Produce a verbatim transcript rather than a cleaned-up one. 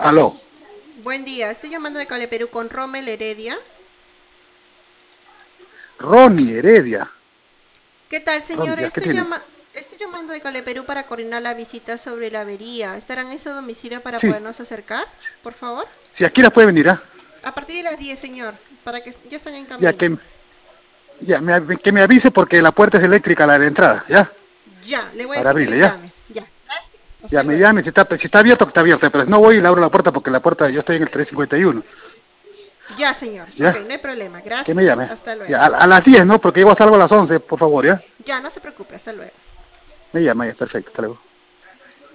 Aló, Buen día, estoy llamando de Cale Perú con Rommel Heredia. Ronnie Heredia. ¿Qué tal, Ronnie, señor? ya, ¿qué Estoy, tiene? llama estoy llamando de Cale Perú para coordinar la visita sobre la avería. ¿Estarán en su domicilio para Sí, podernos acercar, por favor? si aquí las puede venir, ¿ah? A partir de las diez, señor, para que ya están en Ya camino. que, ya, me, av- que me avise porque la puerta es eléctrica, la de entrada, ¿ya? Ya, le voy a Para decir que le abrirle, ¿ya? llame. Ya, gracias. Ya Hasta me luego. llame, si está, si está abierto, está abierto, pero si no voy y le abro la puerta porque la puerta, yo estoy en el trescientos cincuenta y uno, Ya, señor. Ok, ¿ya? no hay problema. Que me Gracias. llame. Hasta Ya, luego. a, a las diez, ¿no? Porque yo salgo a las once, por favor, ¿ya? Ya, no se preocupe. Hasta luego. Me llama, ya, perfecto, hasta luego.